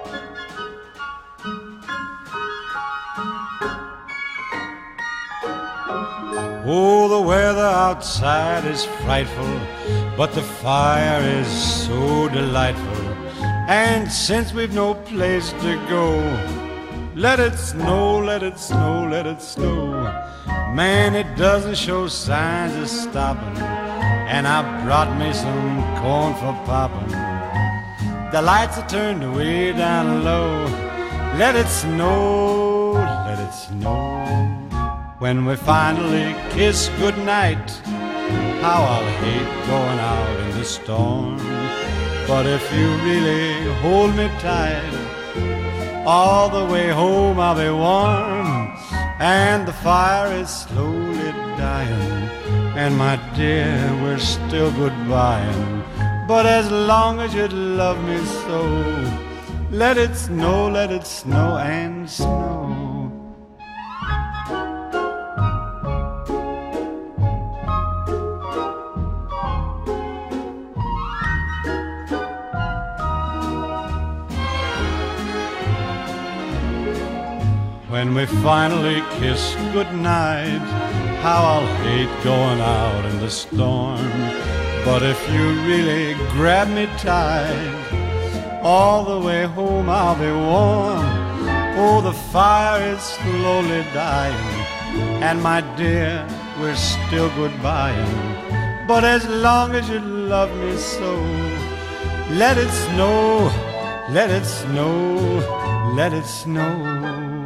Oh, the weather outside is frightful, but the fire is so delightful. And since we've no place to go, let it snow, let it snow, let it snow. Man, it doesn't show signs of stopping, and I brought me some corn for popping. The lights are turned way down low. Let it snow, let it snow. When we finally kiss goodnight, how I'll hate going out in the storm. But if you really hold me tight, all the way home I'll be warm. And the fire is slowly dying, and my dear, we're still goodbying. But as long as you love me so, let it snow and snow. When we finally kiss goodnight, how I'll hate going out in the storm. But if you really grab me tight, all the way home I'll be warm. Oh, the fire is slowly dying, and my dear, we're still goodbying. But as long as you love me so, let it snow, let it snow, let it snow.